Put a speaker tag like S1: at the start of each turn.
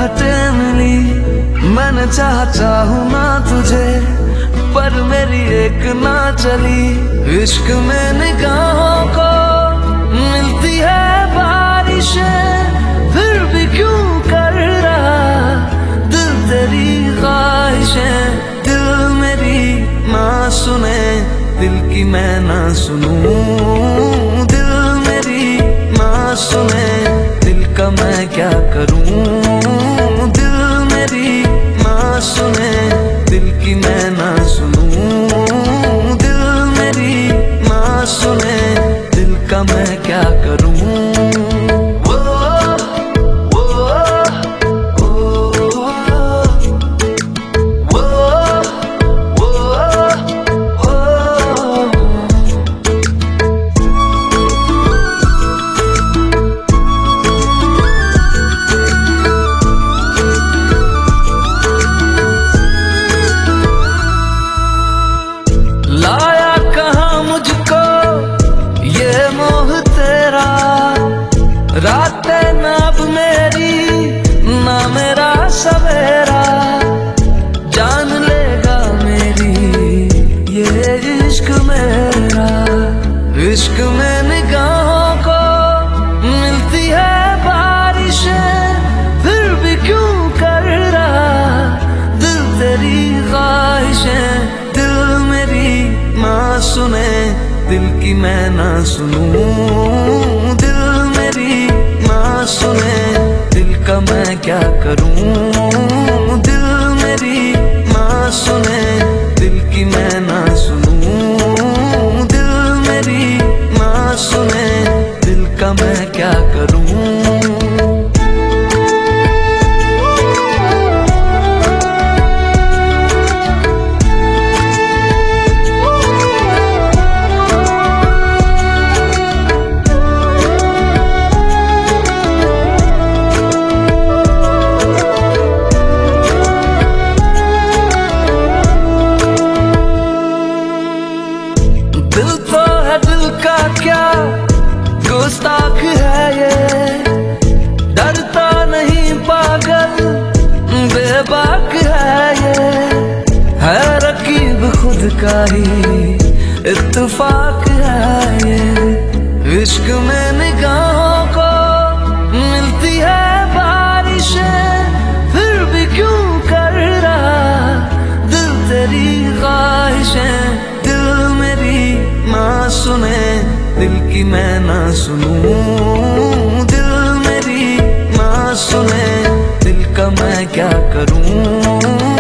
S1: राहतें मिली। मैंने चाहूँ ना तुझे, पर मेरी एक ना चली। इश्क में निगाहों को मिलती है बारिशें, फिर भी क्यों कर रहा दिल तेरी ख्वाहिशें। दिल मेरी ना सुने, दिल की मैं ना सुनूं। दिल मेरी ना सुने, दिल का मैं क्या करूं। दिल मेरी ना सुने, दिल की मैं ना सुनूं। दिल मेरी ना सुने, दिल का मैं क्या करूं। लाया कहाँ मुझको ये मोह तेरा, रातें ना अब मेरी ना मेरा सवेरा। जान लेगा मेरी ये इश्क मेरा। इश्क में निगाहों को मिलती है बारिशें, फिर भी क्यों कर रहा दिल तेरी ख्वाहिशें। दिल मेरी ना सुने, दिल की मैं ना सुनूं। दिल मेरी ना सुने, दिल का मैं क्या करूं। दिल मेरी ना सुने, दिल की मैं ना सुनूं। दिल मेरी ना सुने, दिल का मैं क्या करूं। दिल तो है दिल का क्या गुस्ताख है ये, डरता नहीं पागल बेबाक है ये। है रकीब खुद का ही इत्तेफाक है ये। इश्क में निगाहों को मिलती है बारिशें, फिर भी क्यों कर रहा दिल तेरी ख्वाहिशें। दिल मेरी ना सुने, दिल की मैं ना सुनूं। दिल मेरी ना सुने, दिल का मैं क्या करूं।